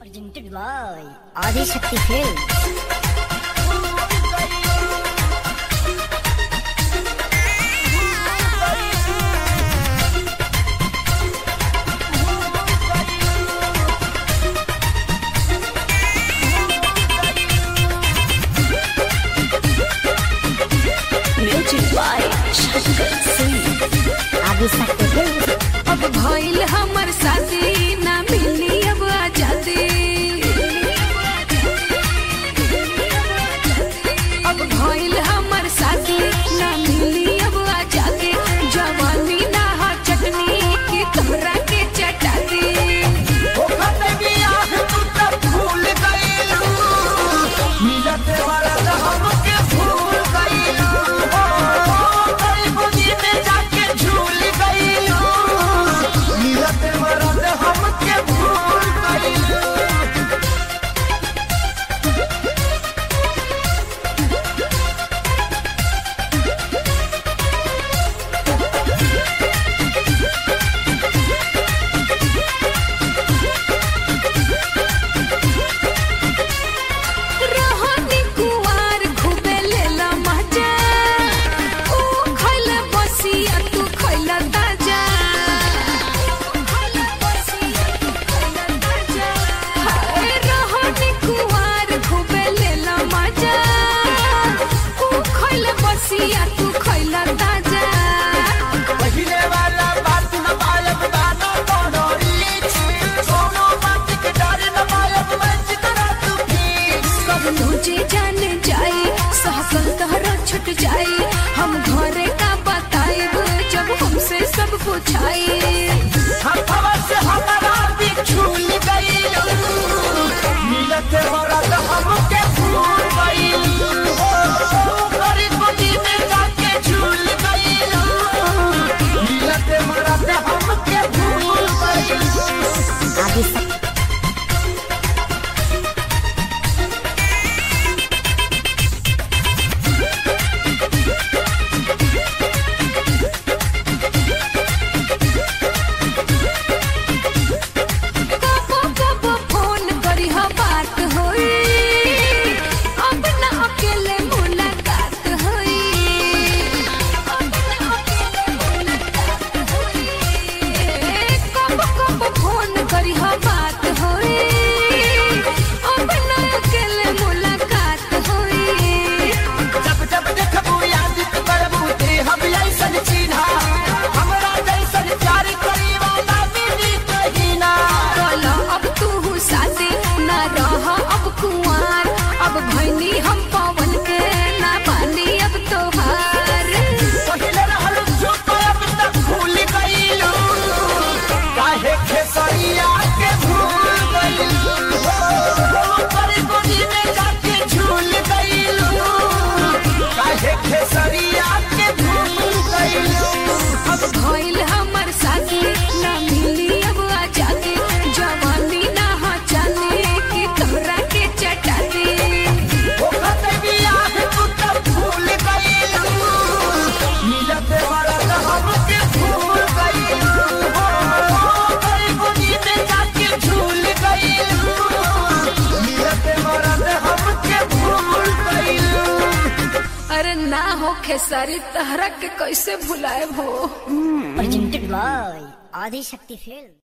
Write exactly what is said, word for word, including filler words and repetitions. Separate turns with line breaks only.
Presented by Adi Shakti Films.
Music by Shankar Singh.
Adi Shakti Films.
अब भइल हमर शादी ना मिली अब आजादी। अब भइल हमर शादी ना मिली अब आजादी। जवानी ना हा चटनी की तोहरा के चटाती। तू खैला ताजा
पहिले वाला बात न पालब गाना कोनो रीच कोनो बात के डर न पालब मंच करा तू प्लीज
कब तुझे जान जाए सहकल तहरा छुट जाए हम घरे का बताएब जब हमसे सब पूछाए
हवा से हमारा बिछुल गइल मिलत मरद हमके भूल गइल हो गरी गोदी में जाके झूल गइल मिलत मरद हमके भूल गइल
Adi Shakti.
कबो कबो फोन करी हा बात होई अब ना अकेले मुलाकात होई अब ना अकेले मुलाकात होई कबो कबो फोन करी हा बात होई अब ना अकेले मुलाकात होई
जब जब देखबू याद करबू ते हम ऐसन चिन्हा हमरा जैसन प्यार करी वाला मिली कहीं ना
बोलो अब तू साथे ना रह अब कुंवार अब भैनी हम पवन के ना पानी अब तोहार
पहिले रहल चुप अब तक भूल गइलू काहे खेसरिया के भूल गइलू पर गोदी में जाके झूल गइलू काहे खेसरिया के भूल गइलू
अब भइल हमर साथी ना मिली अब आजादी जवानी ना हा जाने की तोहरा के चटाती
ओखत बियाह तू तब भूल गइलू मिलत मरद हमके भूल गइलू पर गोदी में जाके झूल गइलू मिलत मरद हमके भूल गइलू
अरे ना हो खेसारी तहरा के कैसे भुलाए हो
Presented by Adi Shakti Films.